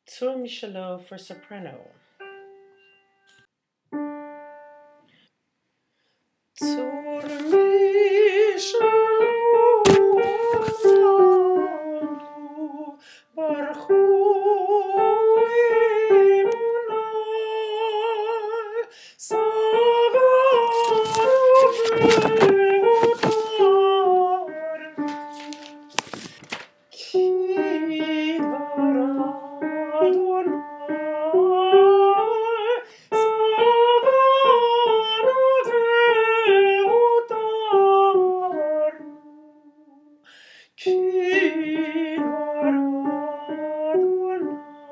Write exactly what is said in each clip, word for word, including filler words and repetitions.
Tur Michelot for soprano. Tur Michelot barchu emunai savaru Ki dvar Adonai savanu ve'otaru. Ki dvar Adonai.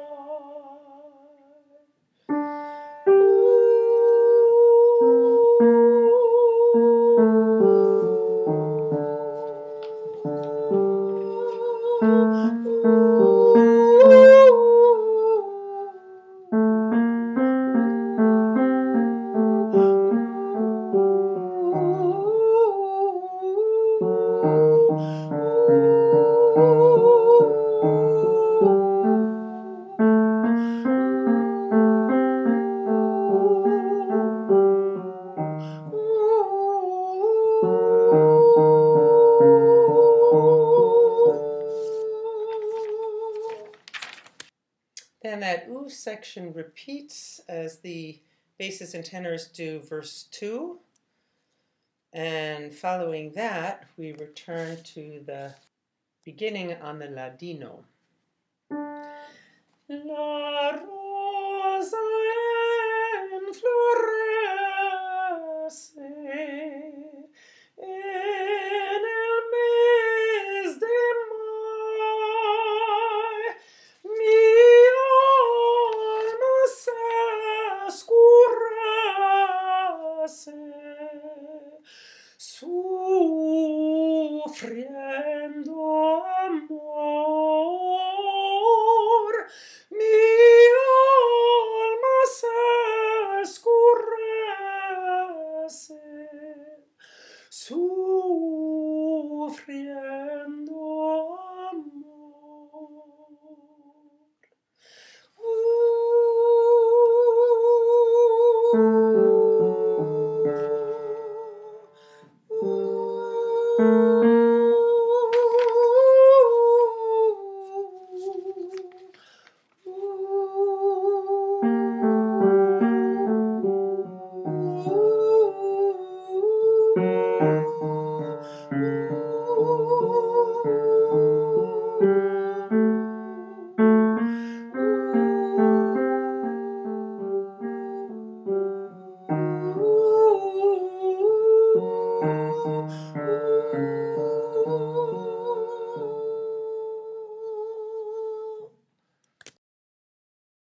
Then that ooh section repeats as the basses and tenors do verse two. And following that, we return to the beginning on the Ladino.